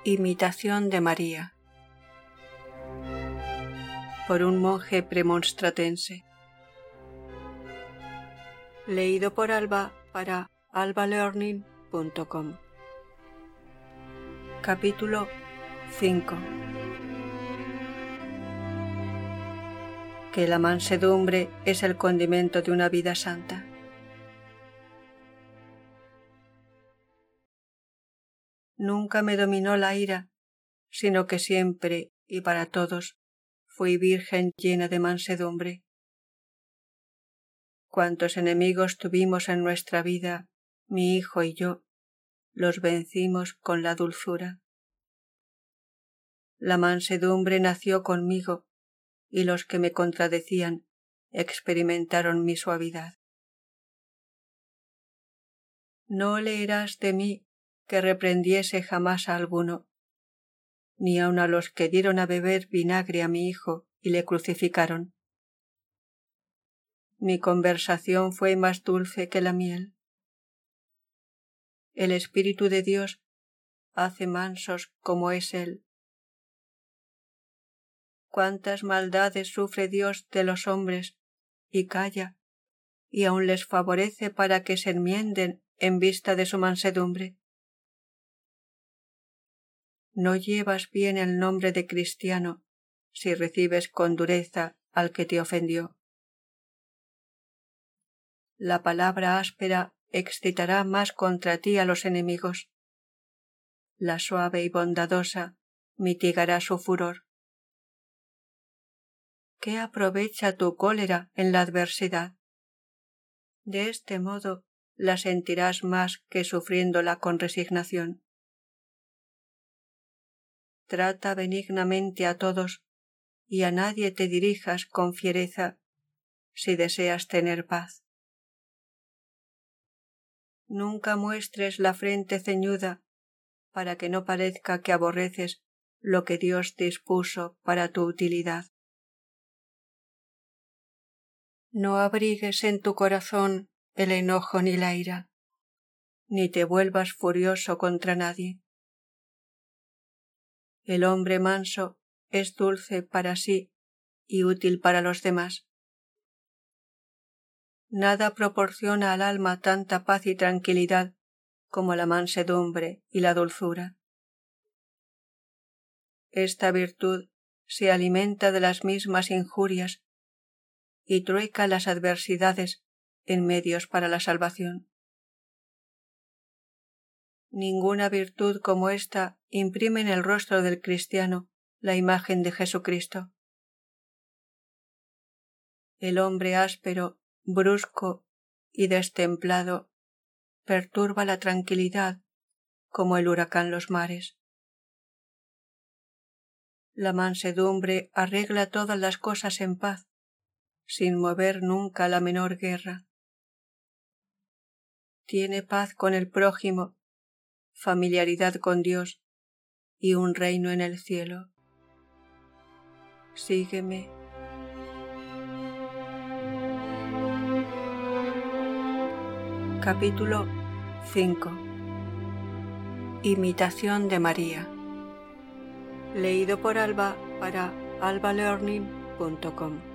Imitación de María, por un monje premonstratense. Leído por Alba para albalearning.com. Capítulo 5. Que la mansedumbre es el condimento de una vida santa. Nunca me dominó la ira, sino que siempre y para todos fui virgen llena de mansedumbre. Cuantos enemigos tuvimos en nuestra vida, mi hijo y yo, los vencimos con la dulzura. La mansedumbre nació conmigo, y los que me contradecían experimentaron mi suavidad. No leerás de mí que reprendiese jamás a alguno, ni aun a los que dieron a beber vinagre a mi hijo y le crucificaron. Mi conversación fue más dulce que la miel. El Espíritu de Dios hace mansos como es Él. Cuántas maldades sufre Dios de los hombres y calla, y aun les favorece para que se enmienden en vista de su mansedumbre. No llevas bien el nombre de cristiano si recibes con dureza al que te ofendió. La palabra áspera excitará más contra ti a los enemigos. La suave y bondadosa mitigará su furor. ¿Qué aprovecha tu cólera en la adversidad? De este modo la sentirás más que sufriéndola con resignación. Trata benignamente a todos y a nadie te dirijas con fiereza si deseas tener paz. Nunca muestres la frente ceñuda para que no parezca que aborreces lo que Dios dispuso para tu utilidad. No abrigues en tu corazón el enojo ni la ira, ni te vuelvas furioso contra nadie. El hombre manso es dulce para sí y útil para los demás. Nada proporciona al alma tanta paz y tranquilidad como la mansedumbre y la dulzura. Esta virtud se alimenta de las mismas injurias y trueca las adversidades en medios para la salvación. Ninguna virtud como esta imprime en el rostro del cristiano la imagen de Jesucristo. El hombre áspero, brusco y destemplado perturba la tranquilidad como el huracán los mares. La mansedumbre arregla todas las cosas en paz, sin mover nunca la menor guerra. Tiene paz con el prójimo, familiaridad con Dios y un reino en el cielo. Sígueme. Capítulo 5. Imitación de María. Leído por Alba para albalearning.com.